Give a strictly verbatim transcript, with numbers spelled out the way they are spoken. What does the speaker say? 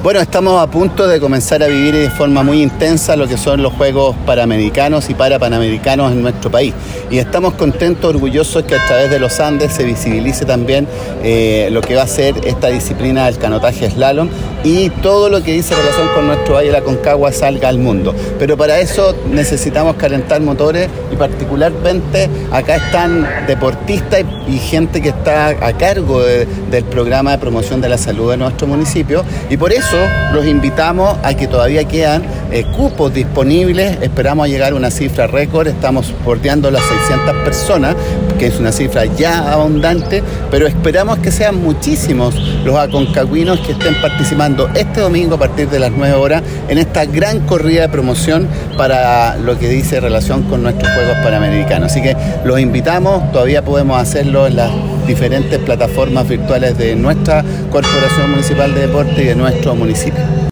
Bueno, estamos a punto de comenzar a vivir de forma muy intensa lo que son los Juegos Panamericanos y Parapanamericanos en nuestro país. Y estamos contentos, orgullosos que a través de los Andes se visibilice también eh, lo que va a ser esta disciplina del canotaje slalom y todo lo que dice relación con nuestro Valle de la Aconcagua salga al mundo. Pero para eso necesitamos calentar motores y particularmente acá están deportistas y gente que está a cargo de, del programa de promoción de la salud de nuestro municipio, y por eso los invitamos a que todavía quedan eh, cupos disponibles. Esperamos llegar a una cifra récord, estamos bordeando las seiscientas personas, que es una cifra ya abundante, pero esperamos que sean muchísimos los aconcagüinos que estén participando este domingo a partir de las nueve horas en esta gran corrida de promoción para lo que dice relación con nuestros Juegos Panamericanos. Así que los invitamos, todavía podemos hacerlo en las diferentes plataformas virtuales de nuestra Corporación Municipal de Deporte y de nuestro municipio.